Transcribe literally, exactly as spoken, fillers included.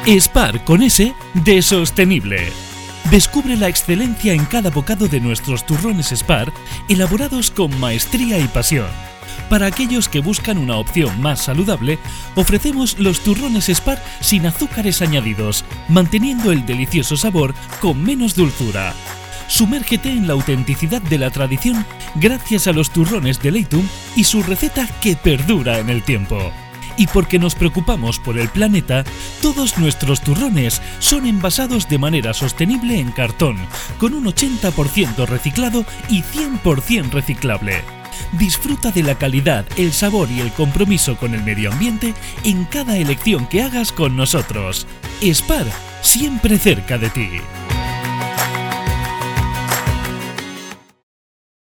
Spar con S de sostenible. Descubre la excelencia en cada bocado de nuestros turrones Spar, elaborados con maestría y pasión. Para aquellos que buscan una opción más saludable, ofrecemos los turrones Spar sin azúcares añadidos, manteniendo el delicioso sabor con menos dulzura. Sumérgete en la autenticidad de la tradición gracias a los turrones de Leitum y su receta que perdura en el tiempo. Y porque nos preocupamos por el planeta, todos nuestros turrones son envasados de manera sostenible en cartón, con un ochenta por ciento reciclado y cien por ciento reciclable. Disfruta de la calidad, el sabor y el compromiso con el medio ambiente en cada elección que hagas con nosotros. Spar, siempre cerca de ti.